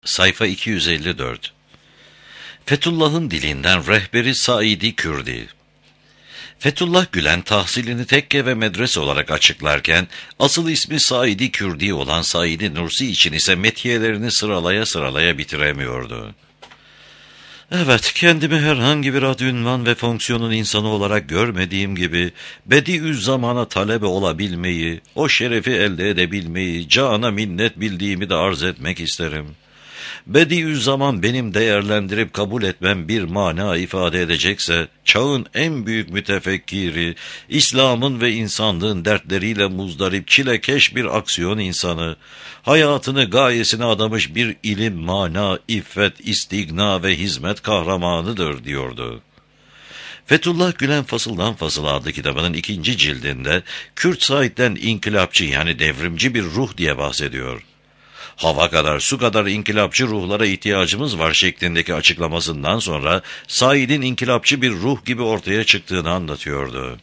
Sayfa 254. Fethullah'ın dilinden rehberi Said-i Kürdi. Fethullah Gülen tahsilini tekke ve medrese olarak açıklarken, asıl ismi Said-i Kürdi olan Said-i Nursi için ise metiyelerini sıralaya bitiremiyordu. Evet, kendimi herhangi bir ad, ünvan ve fonksiyonun insanı olarak görmediğim gibi, Bediüzzamana talebe olabilmeyi, o şerefi elde edebilmeyi, cana minnet bildiğimi de arz etmek isterim. Bediüzzaman benim değerlendirip kabul etmem bir mana ifade edecekse, çağın en büyük mütefekkiri, İslam'ın ve insanlığın dertleriyle muzdarip çilekeş bir aksiyon insanı, hayatını gayesine adamış bir ilim, mana, iffet, istigna ve hizmet kahramanıdır diyordu. Fethullah Gülen Fasıldan Fasıla adlı kitabının 2. cildinde, Kürt Said'den inkılapçı yani devrimci bir ruh diye bahsediyor. Hava kadar, su kadar inkılapçı ruhlara ihtiyacımız var şeklindeki açıklamasından sonra Said'in inkılapçı bir ruh gibi ortaya çıktığını anlatıyordu.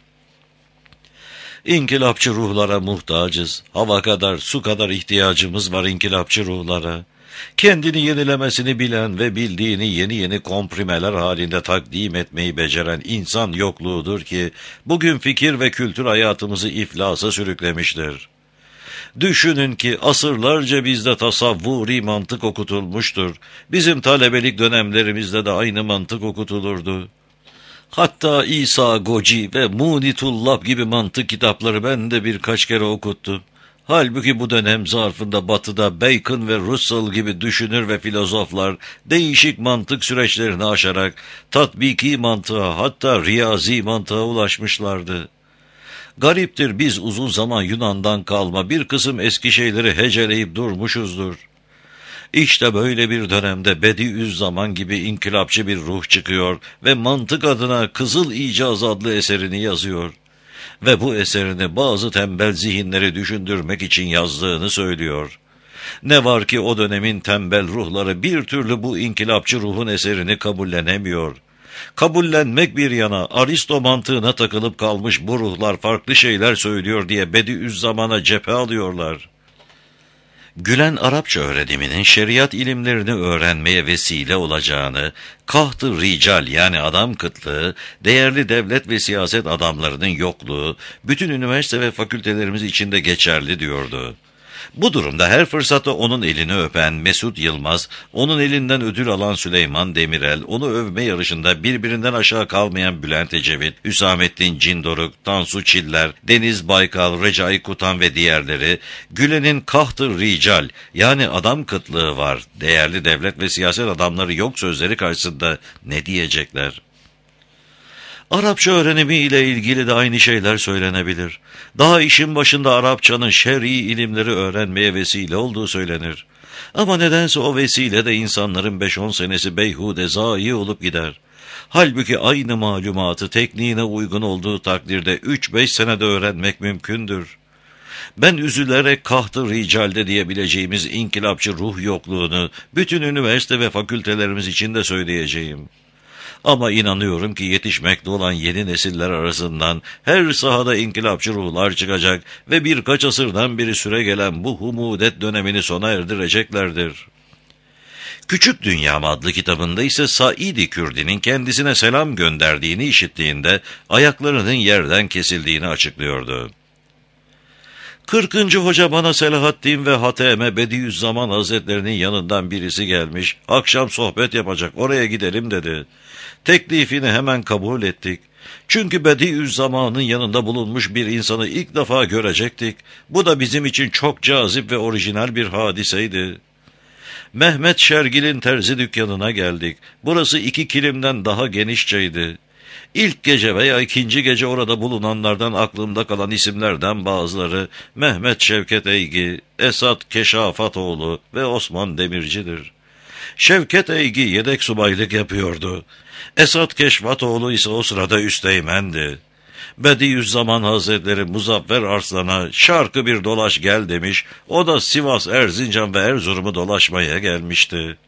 İnkılapçı ruhlara muhtacız. Hava kadar, su kadar ihtiyacımız var inkılapçı ruhlara. Kendini yenilemesini bilen ve bildiğini yeni komprimeler halinde takdim etmeyi beceren insan yokluğudur ki bugün fikir ve kültür hayatımızı iflasa sürüklemiştir. Düşünün ki asırlarca bizde tasavvuri mantık okutulmuştur. Bizim talebelik dönemlerimizde de aynı mantık okutulurdu. Hatta İsa Goci ve Munitullab gibi mantık kitapları ben de birkaç kere okuttum. Halbuki bu dönem zarfında Batı'da Bacon ve Russell gibi düşünür ve filozoflar değişik mantık süreçlerini aşarak tatbiki mantığa, hatta riyazi mantığa ulaşmışlardı. Gariptir, biz uzun zaman Yunan'dan kalma bir kısım eski şeyleri heceleyip durmuşuzdur. İşte böyle bir dönemde Bediüzzaman gibi inkılapçı bir ruh çıkıyor ve mantık adına Kızıl İcaz adlı eserini yazıyor. Ve bu eserini bazı tembel zihinleri düşündürmek için yazdığını söylüyor. Ne var ki o dönemin tembel ruhları bir türlü bu inkılapçı ruhun eserini kabullenemiyor. Kabullenmek bir yana, Aristo mantığına takılıp kalmış bu ruhlar farklı şeyler söylüyor diye Bediüzzaman'a cephe alıyorlar. Gülen Arapça öğreniminin şeriat ilimlerini öğrenmeye vesile olacağını, kaht-ı rical yani adam kıtlığı, değerli devlet ve siyaset adamlarının yokluğu, bütün üniversite ve fakültelerimiz içinde geçerli diyordu. Bu durumda her fırsatta onun elini öpen Mesut Yılmaz, onun elinden ödül alan Süleyman Demirel, onu övme yarışında birbirinden aşağı kalmayan Bülent Ecevit, Hüsamettin Cindoruk, Tansu Çiller, Deniz Baykal, Recai Kutan ve diğerleri, Gülen'in kaht-ı rical yani adam kıtlığı var, değerli devlet ve siyaset adamları yok sözleri karşısında ne diyecekler? Arapça öğrenimi ile ilgili de aynı şeyler söylenebilir. Daha işin başında Arapçanın şer'i ilimleri öğrenmeye vesile olduğu söylenir. Ama nedense o vesile de insanların 5-10 senesi beyhude zayi olup gider. Halbuki aynı malumatı tekniğine uygun olduğu takdirde 3-5 senede öğrenmek mümkündür. Ben üzülerek kaht-ı ricalde diyebileceğimiz inkılapçı ruh yokluğunu bütün üniversite ve fakültelerimiz için de söyleyeceğim. Ama inanıyorum ki yetişmekte olan yeni nesiller arasından her sahada inkılapçı ruhlar çıkacak ve birkaç asırdan beri süregelen bu humudet dönemini sona erdireceklerdir. Küçük Dünyam adlı kitabında ise Said-i Kürdi'nin kendisine selam gönderdiğini işittiğinde ayaklarının yerden kesildiğini açıklıyordu. 40. hoca bana Selahaddin ve Hateme Bediüzzaman Hazretlerinin yanından birisi gelmiş, akşam sohbet yapacak, oraya gidelim dedi. Teklifini hemen kabul ettik. Çünkü Bediüzzaman'ın yanında bulunmuş bir insanı ilk defa görecektik. Bu da bizim için çok cazip ve orijinal bir hadiseydi. Mehmet Şergil'in terzi dükkanına geldik. Burası 2 kilimden daha genişçeydi. İlk gece veya ikinci gece orada bulunanlardan aklımda kalan isimlerden bazıları Mehmet Şevket Eygi, Esat Keşafatoğlu ve Osman Demirci'dir. Şevket Eygi yedek subaylık yapıyordu. Esat Keşfatoğlu ise o sırada üsteğmendi. Bediüzzaman Hazretleri Muzaffer Arslan'a şarkı bir dolaş gel demiş, o da Sivas, Erzincan ve Erzurum'u dolaşmaya gelmişti.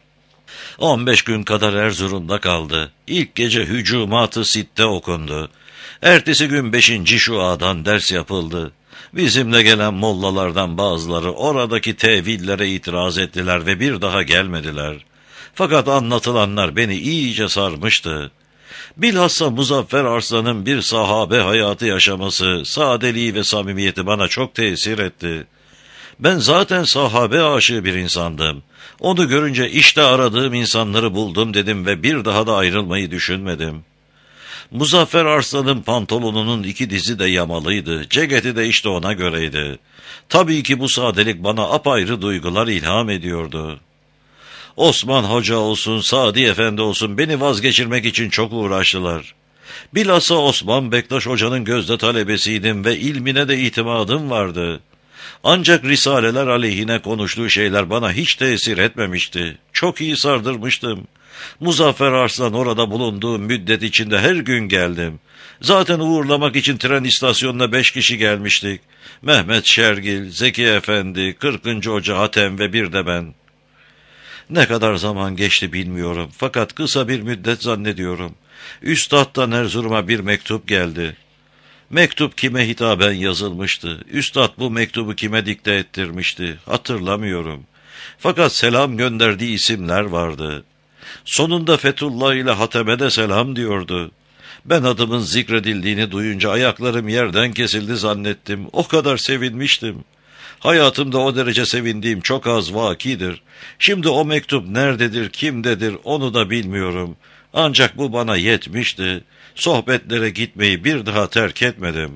15 gün kadar Erzurum'da kaldı. İlk gece Hücumat-ı Sitte okundu. Ertesi gün 5. şuadan ders yapıldı. Bizimle gelen mollalardan bazıları oradaki tevillere itiraz ettiler ve bir daha gelmediler. Fakat anlatılanlar beni iyice sarmıştı. Bilhassa Muzaffer Arslan'ın bir sahabe hayatı yaşaması, sadeliği ve samimiyeti bana çok tesir etti. Ben zaten sahabe aşığı bir insandım. Onu görünce işte aradığım insanları buldum dedim ve bir daha da ayrılmayı düşünmedim. Muzaffer Arslan'ın pantolonunun 2 dizi de yamalıydı, ceketi de işte ona göreydi. Tabii ki bu sadelik bana apayrı duygular ilham ediyordu. Osman Hoca olsun, Sadi Efendi olsun beni vazgeçirmek için çok uğraştılar. Bilhassa Osman Bektaş Hoca'nın gözde talebesiydim ve ilmine de itimadım vardı. Ancak risaleler aleyhine konuştuğu şeyler bana hiç tesir etmemişti. Çok iyi sardırmıştım. Muzaffer Arslan orada bulunduğum müddet içinde her gün geldim. Zaten uğurlamak için tren istasyonuna 5 kişi gelmiştik. Mehmet Şergil, Zeki Efendi, 40. Hoca Hatem ve bir de ben. Ne kadar zaman geçti bilmiyorum fakat kısa bir müddet zannediyorum. Üstad'dan Erzurum'a bir mektup geldi. Mektup kime hitaben yazılmıştı? Üstad bu mektubu kime dikte ettirmişti? Hatırlamıyorum. Fakat selam gönderdiği isimler vardı. Sonunda Fethullah ile Hatem'e de selam diyordu. Ben adımın zikredildiğini duyunca ayaklarım yerden kesildi zannettim. O kadar sevinmiştim. Hayatımda o derece sevindiğim çok az vakidir. Şimdi o mektup nerededir, kimdedir onu da bilmiyorum. Ancak bu bana yetmişti. Sohbetlere gitmeyi bir daha terk etmedim.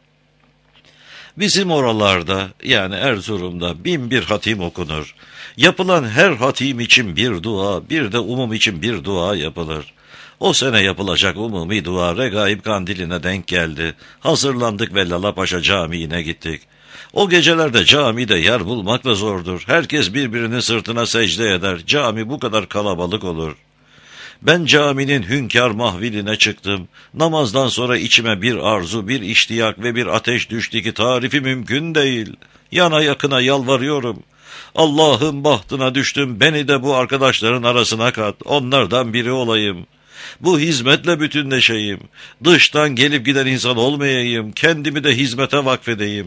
Bizim oralarda yani Erzurum'da 1001 hatim okunur. Yapılan her hatim için bir dua, bir de umum için bir dua yapılır. O sene yapılacak umumi dua Regaib Kandili'ne denk geldi. Hazırlandık ve Lalapaşa Camii'ne gittik. O gecelerde camide yer bulmak da zordur. Herkes birbirinin sırtına secde eder. Cami bu kadar kalabalık olur. Ben caminin hünkâr mahviline çıktım. Namazdan sonra içime bir arzu, bir iştiyak ve bir ateş düştü ki tarifi mümkün değil. Yana yakına yalvarıyorum. Allah'ın bahtına düştüm, beni de bu arkadaşların arasına kat, onlardan biri olayım. Bu hizmetle bütünleşeyim. Dıştan gelip giden insan olmayayım, kendimi de hizmete vakfedeyim.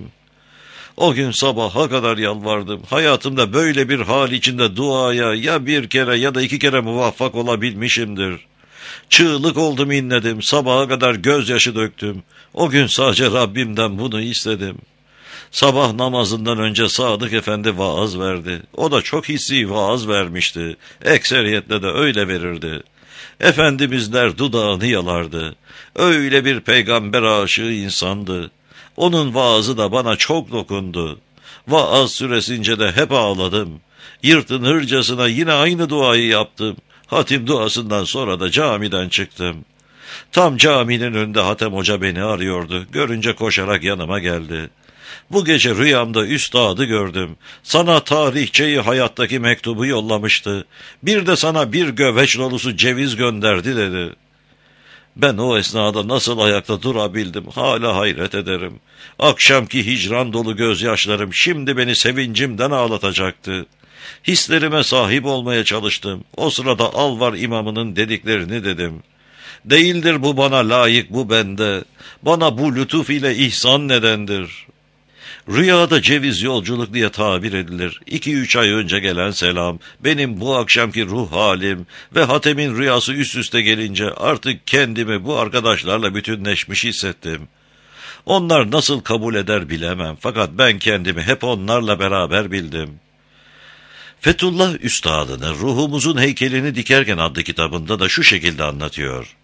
O gün sabaha kadar yalvardım. Hayatımda böyle bir hal içinde duaya ya bir kere ya da 2 kere muvaffak olabilmişimdir. Çığlık oldum inledim, sabaha kadar gözyaşı döktüm. O gün sadece Rabbimden bunu istedim. Sabah namazından önce Sadık Efendi vaaz verdi. O da çok hissi vaaz vermişti. Ekseriyetle de öyle verirdi. Efendimizler dudağını yalardı. Öyle bir peygamber aşığı insandı. Onun vaazı da bana çok dokundu. Vaaz süresince de hep ağladım. Yırtınırcasına yine aynı duayı yaptım. Hatim duasından sonra da camiden çıktım. Tam caminin önünde Hatem Hoca beni arıyordu. Görünce koşarak yanıma geldi. Bu gece rüyamda üstadı gördüm. Sana tarihçeyi hayattaki mektubu yollamıştı. Bir de sana bir göveç dolusu ceviz gönderdi dedi. Ben o esnada nasıl ayakta durabildim hala hayret ederim. Akşamki hicran dolu gözyaşlarım şimdi beni sevincimden ağlatacaktı. Hislerime sahip olmaya çalıştım. O sırada Alvar imamının dediklerini dedim. Değildir bu bana layık bu bende. Bana bu lütuf ile ihsan nedendir? Rüyada ceviz yolculuk diye tabir edilir. 2-3 ay önce gelen selam, benim bu akşamki ruh halim ve Hatem'in rüyası üst üste gelince artık kendimi bu arkadaşlarla bütünleşmiş hissettim. Onlar nasıl kabul eder bilemem fakat ben kendimi hep onlarla beraber bildim. Fethullah Üstadını Ruhumuzun Heykelini Dikerken adlı kitabında da şu şekilde anlatıyor.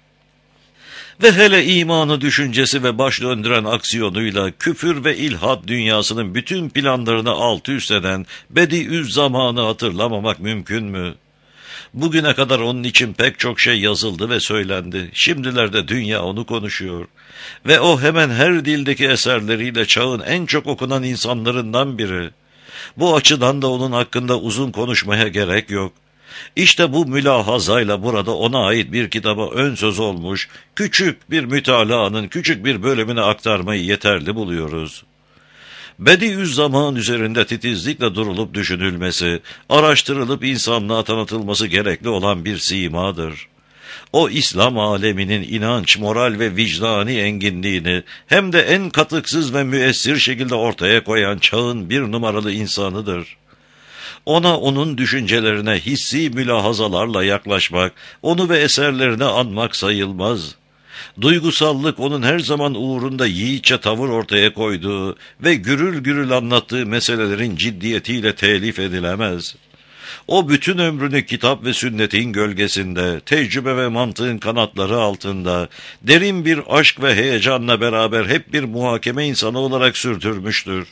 Ve hele imanı düşüncesi ve baş döndüren aksiyonuyla küfür ve ilhat dünyasının bütün planlarını alt üst eden Bediüzzaman'ı hatırlamamak mümkün mü? Bugüne kadar onun için pek çok şey yazıldı ve söylendi. Şimdilerde dünya onu konuşuyor. Ve o hemen her dildeki eserleriyle çağın en çok okunan insanlarından biri. Bu açıdan da onun hakkında uzun konuşmaya gerek yok. İşte bu mülahazayla burada ona ait bir kitaba ön söz olmuş, küçük bir mütalaanın küçük bir bölümünü aktarmayı yeterli buluyoruz. Bediüzzaman üzerinde titizlikle durulup düşünülmesi, araştırılıp insanlığa tanıtılması gerekli olan bir simadır. O İslam aleminin inanç, moral ve vicdani enginliğini hem de en katıksız ve müessir şekilde ortaya koyan çağın bir numaralı insanıdır. Ona, onun düşüncelerine hissi mülahazalarla yaklaşmak, onu ve eserlerini anmak sayılmaz. Duygusallık onun her zaman uğrunda yiğitçe tavır ortaya koyduğu ve gürül gürül anlattığı meselelerin ciddiyetiyle telif edilemez. O bütün ömrünü kitap ve sünnetin gölgesinde, tecrübe ve mantığın kanatları altında, derin bir aşk ve heyecanla beraber hep bir muhakeme insanı olarak sürdürmüştür.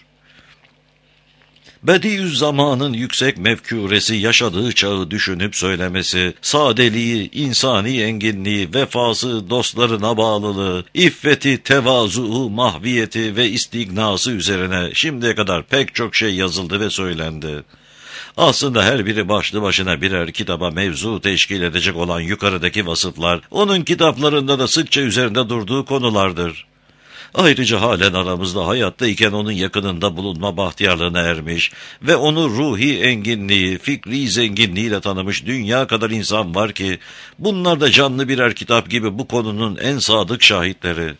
Bediüzzamanın yüksek mefkûresi yaşadığı çağı düşünüp söylemesi, sadeliği, insani enginliği, vefası, dostlarına bağlılığı, iffeti, tevazu'u, mahviyeti ve istignası üzerine şimdiye kadar pek çok şey yazıldı ve söylendi. Aslında her biri başlı başına birer kitaba mevzu teşkil edecek olan yukarıdaki vasıflar, onun kitaplarında da sıkça üzerinde durduğu konulardır. Ayrıca halen aramızda hayattayken onun yakınında bulunma bahtiyarlığına ermiş ve onu ruhi enginliği, fikri zenginliğiyle tanımış dünya kadar insan var ki, bunlar da canlı birer kitap gibi bu konunun en sadık şahitleri.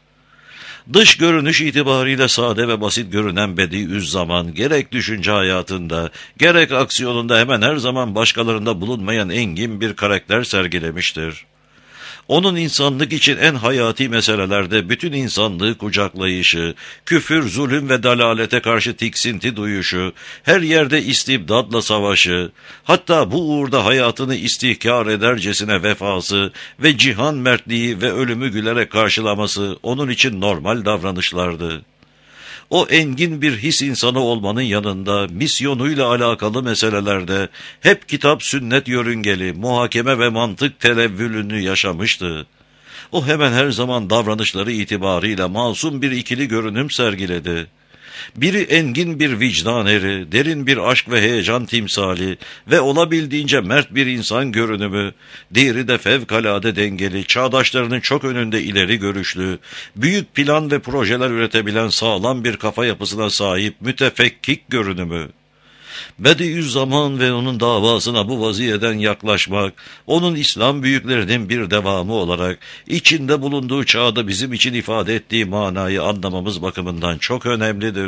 Dış görünüş itibariyle sade ve basit görünen Bediüzzaman, gerek düşünce hayatında, gerek aksiyonunda hemen her zaman başkalarında bulunmayan engin bir karakter sergilemiştir. Onun insanlık için en hayati meselelerde bütün insanlığı kucaklayışı, küfür, zulüm ve dalalete karşı tiksinti duyuşu, her yerde istibdadla savaşı, hatta bu uğurda hayatını istihkar edercesine vefası ve cihan mertliği ve ölümü gülerek karşılaması onun için normal davranışlardı. O engin bir his insanı olmanın yanında misyonuyla alakalı meselelerde hep kitap sünnet yörüngeli, muhakeme ve mantık televvülünü yaşamıştı. O hemen her zaman davranışları itibarıyla masum bir ikili görünüm sergiledi. Biri engin bir vicdan eri, derin bir aşk ve heyecan timsali ve olabildiğince mert bir insan görünümü, diğeri de fevkalade dengeli, çağdaşlarının çok önünde ileri görüşlü, büyük plan ve projeler üretebilen sağlam bir kafa yapısına sahip mütefekkik görünümü. Bediüzzaman ve onun davasına bu vaziyeden yaklaşmak, onun İslam büyüklerinin bir devamı olarak içinde bulunduğu çağda bizim için ifade ettiği manayı anlamamız bakımından çok önemlidir.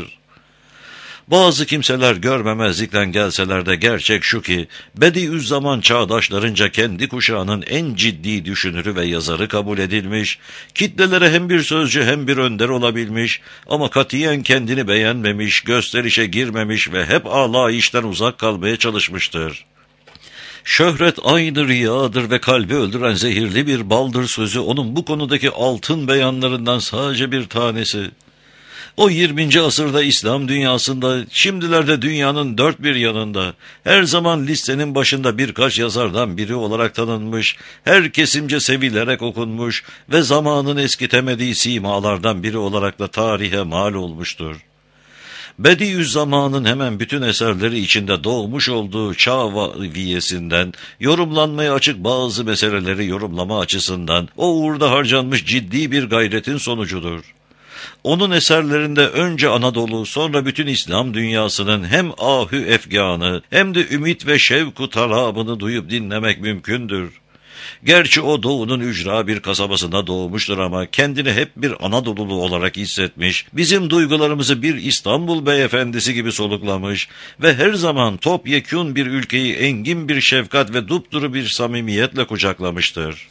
Bazı kimseler görmemezlikten gelseler de gerçek şu ki, Bediüzzaman çağdaşlarınca kendi kuşağının en ciddi düşünürü ve yazarı kabul edilmiş, kitlelere hem bir sözcü hem bir önder olabilmiş ama katiyen kendini beğenmemiş, gösterişe girmemiş ve hep alayişten uzak kalmaya çalışmıştır. Şöhret aynı riyadır ve kalbi öldüren zehirli bir baldır sözü onun bu konudaki altın beyanlarından sadece bir tanesi. O 20. asırda İslam dünyasında, şimdilerde dünyanın dört bir yanında, her zaman listenin başında birkaç yazardan biri olarak tanınmış, her kesimce sevilerek okunmuş ve zamanın eskitemediği simalardan biri olarak da tarihe mal olmuştur. Bediüzzaman'ın hemen bütün eserleri içinde doğmuş olduğu çağ viyesinden, yorumlanmaya açık bazı meseleleri yorumlama açısından, o uğurda harcanmış ciddi bir gayretin sonucudur. Onun eserlerinde önce Anadolu, sonra bütün İslam dünyasının hem ahü efganı hem de ümit ve şevku tarabını duyup dinlemek mümkündür. Gerçi o doğunun ücra bir kasabasında doğmuştur ama kendini hep bir Anadolulu olarak hissetmiş, bizim duygularımızı bir İstanbul beyefendisi gibi soluklamış ve her zaman topyekün bir ülkeyi engin bir şefkat ve dupduru bir samimiyetle kucaklamıştır.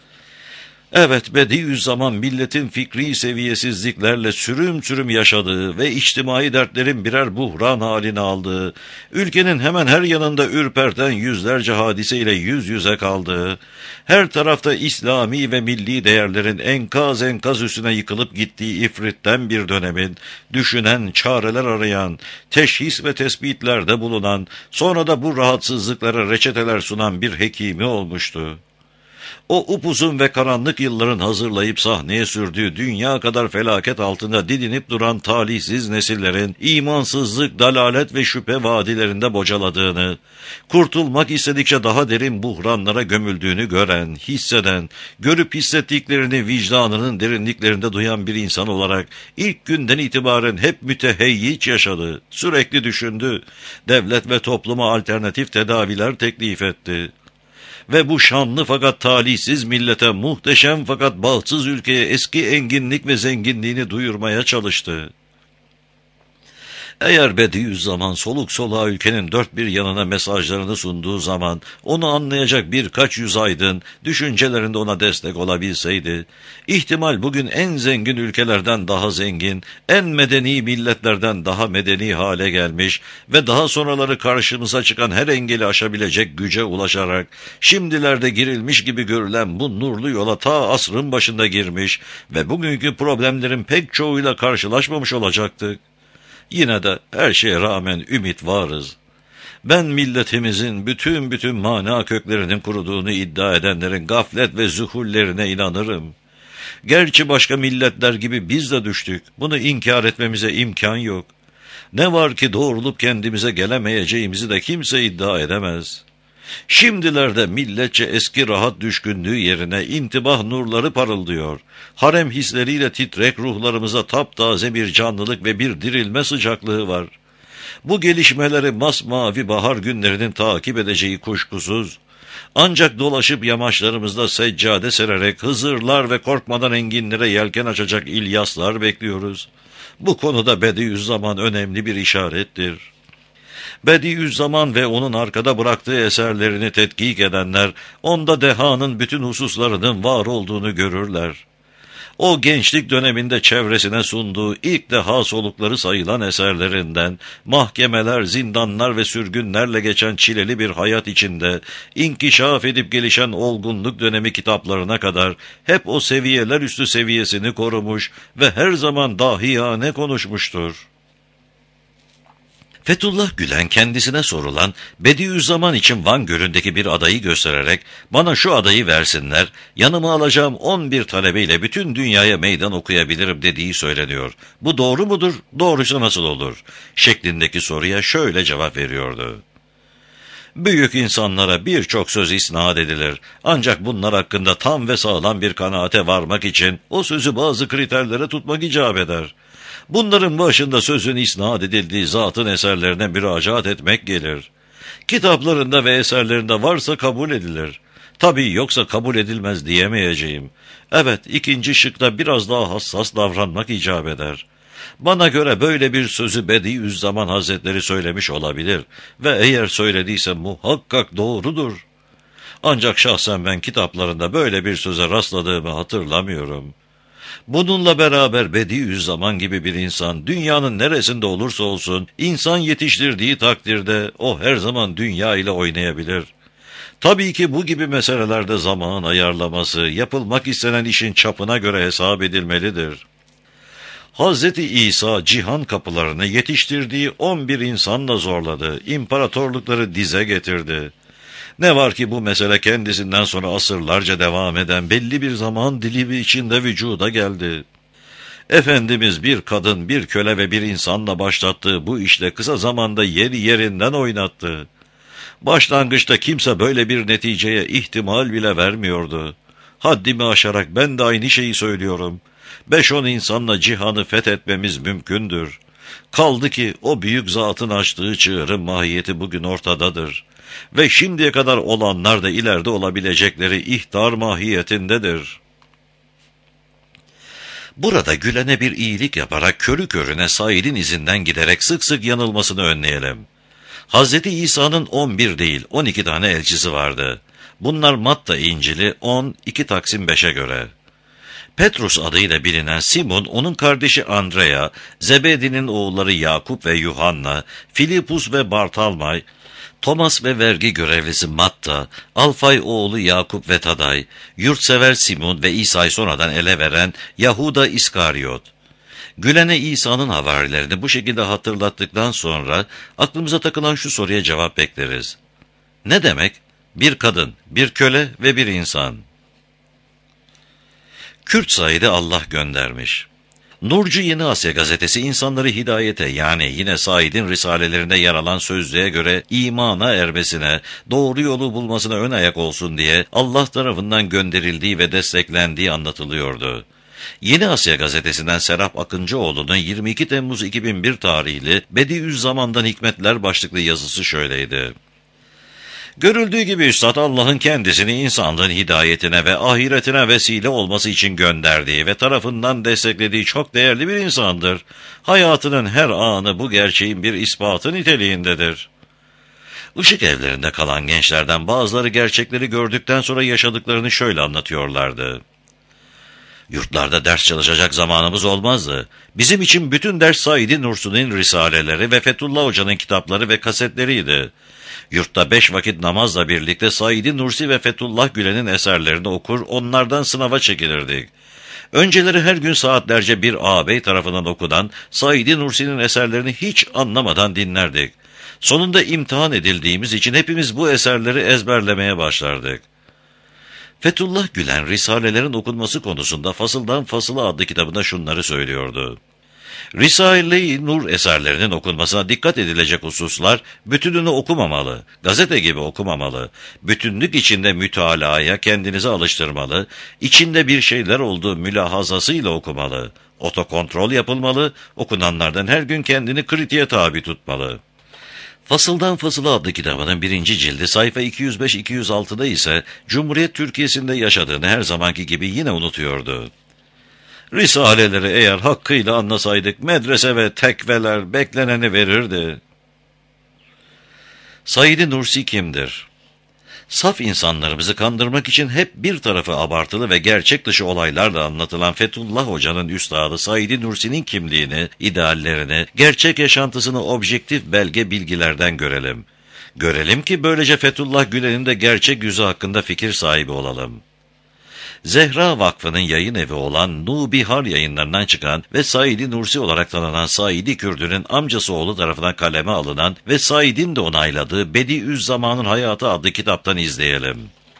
Evet, Bediüzzaman milletin fikri seviyesizliklerle sürüm sürüm yaşadığı ve içtimai dertlerin birer buhran halini aldığı, ülkenin hemen her yanında ürperten yüzlerce hadiseyle yüz yüze kaldığı, her tarafta İslami ve milli değerlerin enkaz enkaz üstüne yıkılıp gittiği ifritten bir dönemin, düşünen, çareler arayan, teşhis ve tespitlerde bulunan, sonra da bu rahatsızlıklara reçeteler sunan bir hekimi olmuştu. O upuzun ve karanlık yılların hazırlayıp sahneye sürdüğü dünya kadar felaket altında didinip duran talihsiz nesillerin imansızlık, dalalet ve şüphe vadilerinde bocaladığını, kurtulmak istedikçe daha derin buhranlara gömüldüğünü gören, hisseden, görüp hissettiklerini vicdanının derinliklerinde duyan bir insan olarak ilk günden itibaren hep müteheyyiç yaşadı, sürekli düşündü, devlet ve topluma alternatif tedaviler teklif etti. ve bu şanlı fakat talihsiz millete, muhteşem fakat bağımsız ülkeye eski enginlik ve zenginliğini duyurmaya çalıştı. Eğer Bediüzzaman soluk soluğa ülkenin dört bir yanına mesajlarını sunduğu zaman onu anlayacak birkaç yüz aydın düşüncelerinde ona destek olabilseydi, ihtimal bugün en zengin ülkelerden daha zengin, en medeni milletlerden daha medeni hale gelmiş ve daha sonraları karşımıza çıkan her engeli aşabilecek güce ulaşarak, şimdilerde girilmiş gibi görülen bu nurlu yola ta asrın başında girmiş ve bugünkü problemlerin pek çoğuyla karşılaşmamış olacaktık. Yine de her şeye rağmen ümit varız. Ben milletimizin bütün mana köklerinin kuruduğunu iddia edenlerin gaflet ve zuhullerine inanırım. Gerçi başka milletler gibi biz de düştük. Bunu inkar etmemize imkan yok. Ne var ki doğrulup kendimize gelemeyeceğimizi de kimse iddia edemez. Şimdilerde milletçe eski rahat düşkünlüğü yerine intibah nurları parıldıyor. Harem hisleriyle titrek ruhlarımıza taptaze bir canlılık ve bir dirilme sıcaklığı var. Bu gelişmeleri masmavi bahar günlerinin takip edeceği kuşkusuz. Ancak dolaşıp yamaçlarımızda seccade sererek Hızırlar ve korkmadan enginlere yelken açacak İlyaslar bekliyoruz. Bu konuda Bediüzzaman önemli bir işarettir. Bediüzzaman ve onun arkada bıraktığı eserlerini tetkik edenler, onda dehanın bütün hususlarının var olduğunu görürler. O gençlik döneminde çevresine sunduğu ilk deha solukları sayılan eserlerinden, mahkemeler, zindanlar ve sürgünlerle geçen çileli bir hayat içinde, inkişaf edip gelişen olgunluk dönemi kitaplarına kadar, hep o seviyeler üstü seviyesini korumuş ve her zaman dahiyane konuşmuştur. Fethullah Gülen kendisine sorulan Bediüzzaman için Van Gölü'ndeki bir adayı göstererek bana şu adayı versinler, yanıma alacağım 11 talebeyle bütün dünyaya meydan okuyabilirim dediği söyleniyor. Bu doğru mudur? Doğrusu nasıl olur? Şeklindeki soruya şöyle cevap veriyordu. Büyük insanlara birçok söz isnat edilir. Ancak bunlar hakkında tam ve sağlam bir kanaate varmak için o sözü bazı kriterlere tutmak icap eder. Bunların başında sözün isnat edildiği zatın eserlerine müracaat etmek gelir. Kitaplarında ve eserlerinde varsa kabul edilir. Tabii yoksa kabul edilmez diyemeyeceğim. Evet, ikinci şıkta biraz daha hassas davranmak icap eder. Bana göre böyle bir sözü Bediüzzaman Hazretleri söylemiş olabilir ve eğer söylediyse muhakkak doğrudur. Ancak şahsen ben kitaplarında böyle bir söze rastladığımı hatırlamıyorum. Bununla beraber Bediüzzaman gibi bir insan dünyanın neresinde olursa olsun insan yetiştirdiği takdirde o her zaman dünya ile oynayabilir. Tabii ki bu gibi meselelerde zaman ayarlaması yapılmak istenen işin çapına göre hesap edilmelidir. Hz. İsa cihan kapılarını yetiştirdiği 11 insanla zorladı, imparatorlukları dize getirdi. Ne var ki bu mesele kendisinden sonra asırlarca devam eden belli bir zaman dilimi içinde vücuda geldi. Efendimiz bir kadın, bir köle ve bir insanla başlattığı bu işle kısa zamanda yeri yerinden oynattı. Başlangıçta kimse böyle bir neticeye ihtimal bile vermiyordu. Haddimi aşarak ben de aynı şeyi söylüyorum. 5-10 insanla cihanı fethetmemiz mümkündür. Kaldı ki o büyük zatın açtığı çığırın mahiyeti bugün ortadadır. Ve şimdiye kadar olanlar da ileride olabilecekleri ihtar mahiyetindedir. Burada Gülen'e bir iyilik yaparak körü körüne Said'in izinden giderek sık sık yanılmasını önleyelim. Hz. İsa'nın 11 değil 12 tane elçisi vardı. Bunlar Matta İncil'i 10-2 Taksim 5'e göre. Petrus adıyla bilinen Simon, onun kardeşi Andrea, Zebedi'nin oğulları Yakup ve Yuhanna, Filipus ve Bartalmay, Thomas ve vergi görevlisi Matta, Alfay oğlu Yakup ve Taday, yurtsever Simon ve İsa'yı sonradan ele veren Yahuda İskaryot. Gülen'e İsa'nın havarilerini bu şekilde hatırlattıktan sonra aklımıza takılan şu soruya cevap bekleriz. Ne demek? Bir kadın, bir köle ve bir insan. Kürt Said'i Allah göndermiş. Nurcu Yeni Asya gazetesi insanları hidayete, yani yine Said'in risalelerinde yer alan sözlüğe göre imana ermesine, doğru yolu bulmasına ön ayak olsun diye Allah tarafından gönderildiği ve desteklendiği anlatılıyordu. Yeni Asya gazetesinden Serap Akıncıoğlu'nun 22 Temmuz 2001 tarihli Bediüzzaman'dan Hikmetler başlıklı yazısı şöyleydi. Görüldüğü gibi Üstad Allah'ın kendisini insanlığın hidayetine ve ahiretine vesile olması için gönderdiği ve tarafından desteklediği çok değerli bir insandır. Hayatının her anı bu gerçeğin bir ispatı niteliğindedir. Işık evlerinde kalan gençlerden bazıları gerçekleri gördükten sonra yaşadıklarını şöyle anlatıyorlardı. Yurtlarda ders çalışacak zamanımız olmazdı. Bizim için bütün ders Said Nursi'nin risaleleri ve Fethullah Hoca'nın kitapları ve kasetleriydi. Yurtta 5 vakit namazla birlikte Said Nursi ve Fethullah Gülen'in eserlerini okur, onlardan sınava çekilirdik. Önceleri her gün saatlerce bir ağabey tarafından okunan Said Nursi'nin eserlerini hiç anlamadan dinlerdik. Sonunda imtihan edildiğimiz için hepimiz bu eserleri ezberlemeye başlardık. Fethullah Gülen, Risalelerin okunması konusunda Fasıldan Fasıla adlı kitabında şunları söylüyordu. Risale-i Nur eserlerinin okunmasına dikkat edilecek hususlar, bütününü okumamalı, gazete gibi okumamalı, bütünlük içinde mütalaaya kendinizi alıştırmalı, içinde bir şeyler olduğu mülahazasıyla okumalı, otokontrol yapılmalı, okunanlardan her gün kendini kritiğe tabi tutmalı. Fasıldan Fasıla adlı kitabının 1. cildi sayfa 205-206'da ise Cumhuriyet Türkiye'sinde yaşadığını her zamanki gibi yine unutuyordu. Risaleleri eğer hakkıyla anlasaydık medrese ve tekveler bekleneni verirdi. Said Nursi kimdir? Saf insanlarımızı kandırmak için hep bir tarafı abartılı ve gerçek dışı olaylarla anlatılan Fethullah Hoca'nın üstadı Said Nursi'nin kimliğini, ideallerini, gerçek yaşantısını objektif belge bilgilerden görelim. Görelim ki böylece Fethullah Gülen'in de gerçek yüzü hakkında fikir sahibi olalım. Zehra Vakfı'nın yayın evi olan Nubihar yayınlarından çıkan ve Said Nursi olarak tanınan Said Kürdü'nün amcası oğlu tarafından kaleme alınan ve Said'in de onayladığı Bediüzzaman'ın Hayatı adlı kitaptan izleyelim.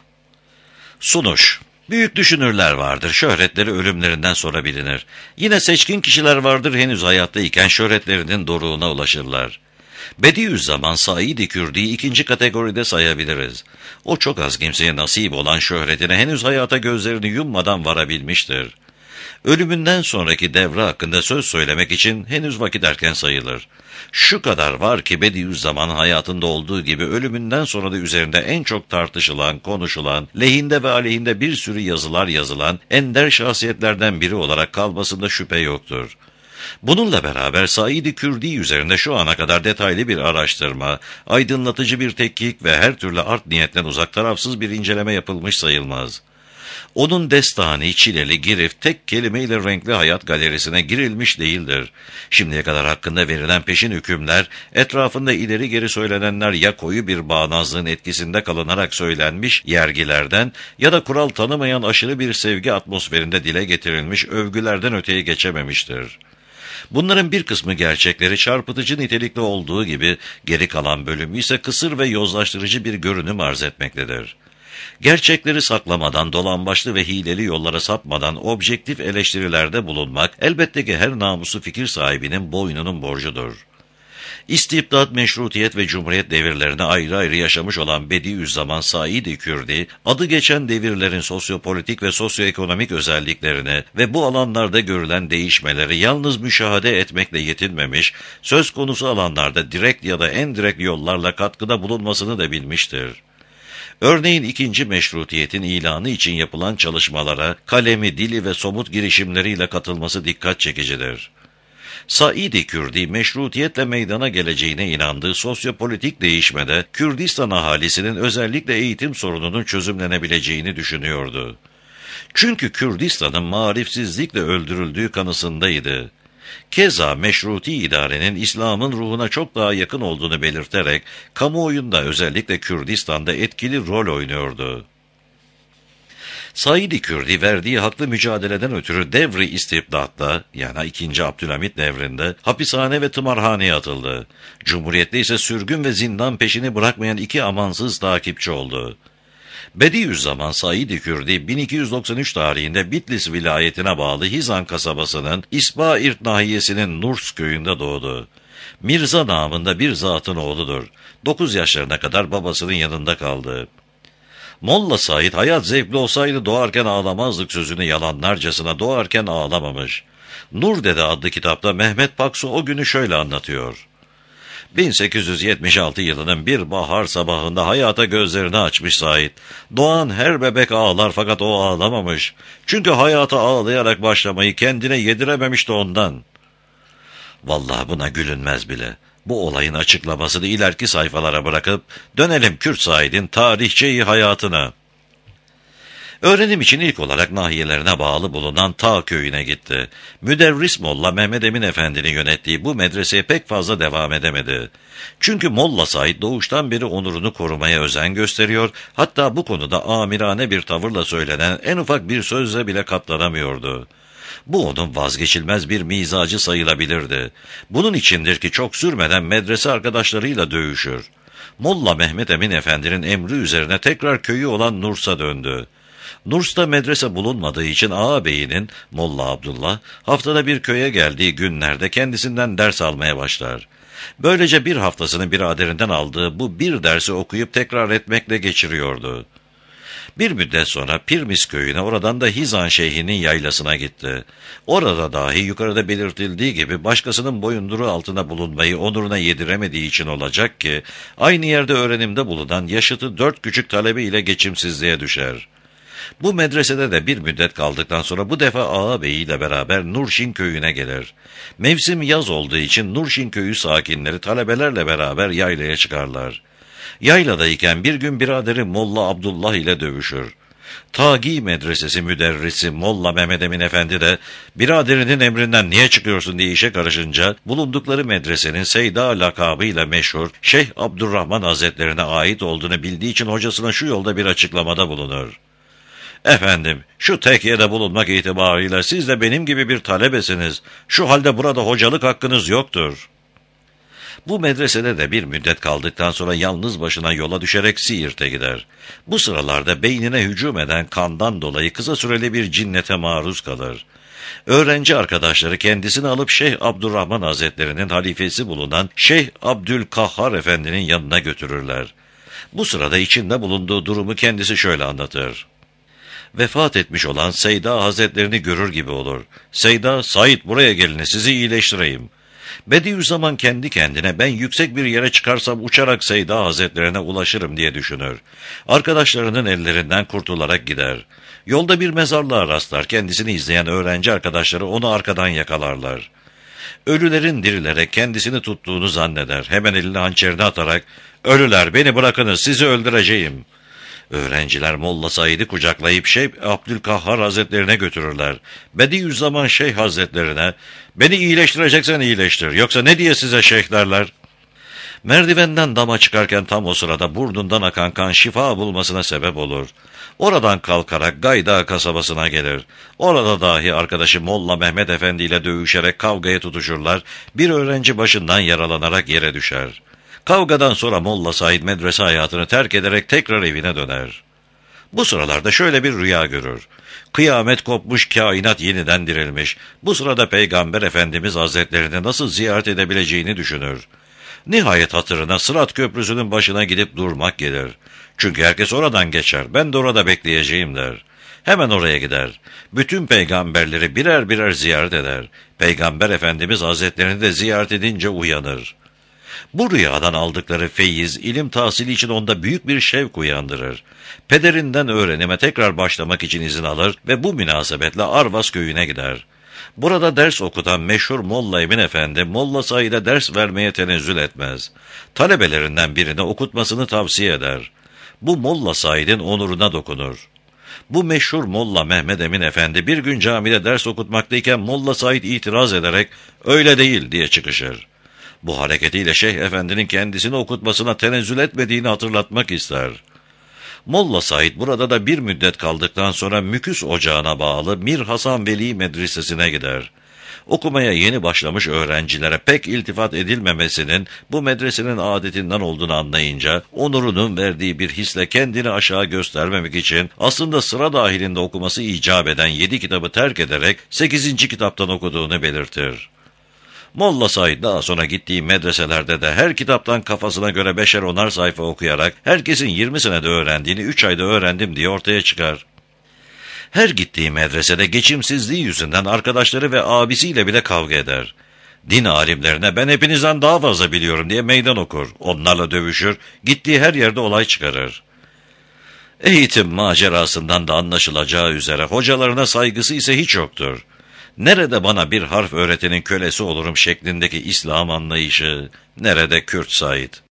Sunuş. Büyük düşünürler vardır, şöhretleri ölümlerinden sonra bilinir. Yine seçkin kişiler vardır, henüz hayattayken şöhretlerinin doruğuna ulaşırlar. Bediüzzaman Said-i Kürdi'yi ikinci kategoride sayabiliriz. O çok az kimseye nasip olan şöhretine henüz hayata gözlerini yummadan varabilmiştir. Ölümünden sonraki devre hakkında söz söylemek için henüz vakit erken sayılır. Şu kadar var ki Bediüzzaman'ın hayatında olduğu gibi ölümünden sonra da üzerinde en çok tartışılan, konuşulan, lehinde ve aleyhinde bir sürü yazılar yazılan ender şahsiyetlerden biri olarak kalmasında şüphe yoktur. Bununla beraber Said-i Kürdi üzerinde şu ana kadar detaylı bir araştırma, aydınlatıcı bir tetkik ve her türlü art niyetten uzak tarafsız bir inceleme yapılmış sayılmaz. Onun destani, çileli, girift, tek kelimeyle renkli hayat galerisine girilmiş değildir. Şimdiye kadar hakkında verilen peşin hükümler, etrafında ileri geri söylenenler ya koyu bir bağnazlığın etkisinde kalınarak söylenmiş yergilerden ya da kural tanımayan aşırı bir sevgi atmosferinde dile getirilmiş övgülerden öteye geçememiştir. Bunların bir kısmı gerçekleri çarpıtıcı nitelikli olduğu gibi, geri kalan bölümü ise kısır ve yozlaştırıcı bir görünüm arz etmektedir. Gerçekleri saklamadan, dolambaçlı ve hileli yollara sapmadan objektif eleştirilerde bulunmak, elbette ki her namuslu fikir sahibinin boynunun borcudur. İstibdat, meşrutiyet ve cumhuriyet devirlerini ayrı ayrı yaşamış olan Bediüzzaman Said-i Kürdi, adı geçen devirlerin sosyopolitik ve sosyoekonomik özelliklerini ve bu alanlarda görülen değişmeleri yalnız müşahede etmekle yetinmemiş, söz konusu alanlarda direkt ya da endirekt yollarla katkıda bulunmasını da bilmiştir. Örneğin 2. Meşrutiyetin ilanı için yapılan çalışmalara kalemi, dili ve somut girişimleriyle katılması dikkat çekicidir. Said-i Kürdi, meşrutiyetle meydana geleceğine inandığı sosyopolitik değişmede Kürdistan ahalisinin özellikle eğitim sorununun çözümlenebileceğini düşünüyordu. Çünkü Kürdistan'ın marifsizlikle öldürüldüğü kanısındaydı. Keza meşruti idarenin İslam'ın ruhuna çok daha yakın olduğunu belirterek, kamuoyunda özellikle Kürdistan'da etkili rol oynuyordu. Said-i Kürdi verdiği haklı mücadeleden ötürü devri istibdatta, yani 2. Abdülhamit devrinde hapishane ve tımarhaneye atıldı. Cumhuriyette ise sürgün ve zindan peşini bırakmayan 2 amansız takipçi oldu. Bediüzzaman Said-i Kürdi 1293 tarihinde Bitlis vilayetine bağlı Hizan kasabasının İsbairt nahiyesinin Nurs köyünde doğdu. Mirza namında bir zatın oğludur. 9 yaşlarına kadar babasının yanında kaldı. Molla Said, hayat zevkli olsaydı doğarken ağlamazdık sözünü yalanlarcasına doğarken ağlamamış. Nur Dede adlı kitapta Mehmet Paksu o günü şöyle anlatıyor. 1876 yılının bir bahar sabahında hayata gözlerini açmış Sait. Doğan her bebek ağlar fakat o ağlamamış. Çünkü hayata ağlayarak başlamayı kendine yedirememişti ondan. Vallahi buna gülünmez bile. Bu olayın açıklamasını ileriki sayfalara bırakıp dönelim Kürt Said'in tarihçeyi hayatına. Öğrenim için ilk olarak nahiyelerine bağlı bulunan Ta köyüne gitti. Müderris Molla Mehmet Emin Efendi'nin yönettiği bu medreseye pek fazla devam edemedi. Çünkü Molla Said doğuştan beri onurunu korumaya özen gösteriyor, hatta bu konuda amirane bir tavırla söylenen en ufak bir sözle bile katlanamıyordu. Bu onun vazgeçilmez bir mizacı sayılabilirdi. Bunun içindir ki çok sürmeden medrese arkadaşlarıyla dövüşür. Molla Mehmet Emin Efendi'nin emri üzerine tekrar köyü olan Nurs'a döndü. Nurs'ta medrese bulunmadığı için ağabeyinin, Molla Abdullah, haftada bir köye geldiği günlerde kendisinden ders almaya başlar. Böylece bir haftasını biraderinden aldığı bu bir dersi okuyup tekrar etmekle geçiriyordu. Bir müddet sonra Pirmis köyüne, oradan da Hizan Şeyhi'nin yaylasına gitti. Orada dahi yukarıda belirtildiği gibi başkasının boyunduruğu altında bulunmayı onuruna yediremediği için olacak ki, aynı yerde öğrenimde bulunan yaşıtı 4 küçük talebe ile geçimsizliğe düşer. Bu medresede de bir müddet kaldıktan sonra bu defa ağabeyiyle beraber Nurşin köyüne gelir. Mevsim yaz olduğu için Nurşin köyü sakinleri talebelerle beraber yaylaya çıkarlar. Yayladayken bir gün biraderi Molla Abdullah ile dövüşür. Tagi medresesi müderrisi Molla Mehmet Emin Efendi de biraderinin emrinden niye çıkıyorsun diye işe karışınca bulundukları medresenin Seyda lakabıyla meşhur Şeyh Abdurrahman Hazretlerine ait olduğunu bildiği için hocasına şu yolda bir açıklamada bulunur. Efendim, şu tekyede bulunmak itibarıyla siz de benim gibi bir talebesiniz. Şu halde burada hocalık hakkınız yoktur. Bu medresede de bir müddet kaldıktan sonra yalnız başına yola düşerek Siirt'e gider. Bu sıralarda beynine hücum eden kandan dolayı kısa süreli bir cinnete maruz kalır. Öğrenci arkadaşları kendisini alıp Şeyh Abdurrahman Hazretleri'nin halifesi bulunan Şeyh Abdülkahhar Efendi'nin yanına götürürler. Bu sırada içinde bulunduğu durumu kendisi şöyle anlatır. Vefat etmiş olan Seyda Hazretlerini görür gibi olur. Seyda, Said buraya gelin, sizi iyileştireyim. Bediüzzaman kendi kendine ben yüksek bir yere çıkarsam uçarak Seyda Hazretlerine ulaşırım diye düşünür. Arkadaşlarının ellerinden kurtularak gider. Yolda bir mezarlığa rastlar, kendisini izleyen öğrenci arkadaşları onu arkadan yakalarlar. Ölülerin dirilere kendisini tuttuğunu zanneder. Hemen elini hançerine atarak, "Ölüler beni bırakınız, sizi öldüreceğim." Öğrenciler Molla Said'i kucaklayıp Şeyh Abdülkahhar Hazretlerine götürürler. Bediüzzaman Şeyh Hazretlerine, "Beni iyileştireceksen iyileştir, yoksa ne diye size şeyh derler?" Merdivenden dama çıkarken tam o sırada burnundan akan kan şifa bulmasına sebep olur. Oradan kalkarak Gayda kasabasına gelir. Orada dahi arkadaşı Molla Mehmet Efendi ile dövüşerek kavgaya tutuşurlar, bir öğrenci başından yaralanarak yere düşer. Kavgadan sonra Molla Said medrese hayatını terk ederek tekrar evine döner. Bu sıralarda şöyle bir rüya görür. Kıyamet kopmuş, kainat yeniden dirilmiş. Bu sırada Peygamber Efendimiz Hazretlerini nasıl ziyaret edebileceğini düşünür. Nihayet hatırına Sırat Köprüsü'nün başına gidip durmak gelir. Çünkü herkes oradan geçer, ben de orada bekleyeceğim der. Hemen oraya gider. Bütün peygamberleri birer birer ziyaret eder. Peygamber Efendimiz Hazretlerini de ziyaret edince uyanır. Bu rüyadan aldıkları feyiz, ilim tahsili için onda büyük bir şevk uyandırır. Pederinden öğrenime tekrar başlamak için izin alır ve bu münasebetle Arvas köyüne gider. Burada ders okutan meşhur Molla Emin Efendi, Molla Said'e ders vermeye tenezzül etmez. Talebelerinden birine okutmasını tavsiye eder. Bu Molla Said'in onuruna dokunur. Bu meşhur Molla Mehmet Emin Efendi bir gün camide ders okutmaktayken Molla Said itiraz ederek "Öyle değil" diye çıkışır. Bu hareketiyle Şeyh Efendi'nin kendisini okutmasına tenezzül etmediğini hatırlatmak ister. Molla Said burada da bir müddet kaldıktan sonra Müküs Ocağı'na bağlı Mir Hasan Veli Medresesi'ne gider. Okumaya yeni başlamış öğrencilere pek iltifat edilmemesinin bu medresenin adetinden olduğunu anlayınca, onurunun verdiği bir hisle kendini aşağı göstermemek için aslında sıra dahilinde okuması icap eden 7 kitabı terk ederek 8. kitaptan okuduğunu belirtir. Molla Said daha sonra gittiği medreselerde de her kitaptan kafasına göre 5'er 10'ar sayfa okuyarak herkesin 20 senede öğrendiğini 3 ayda öğrendim diye ortaya çıkar. Her gittiği medresede geçimsizliği yüzünden arkadaşları ve abisiyle bile kavga eder. Din alimlerine ben hepinizden daha fazla biliyorum diye meydan okur. Onlarla dövüşür, gittiği her yerde olay çıkarır. Eğitim macerasından da anlaşılacağı üzere hocalarına saygısı ise hiç yoktur. Nerede bana bir harf öğretenin kölesi olurum şeklindeki İslam anlayışı, nerede Kürt Said?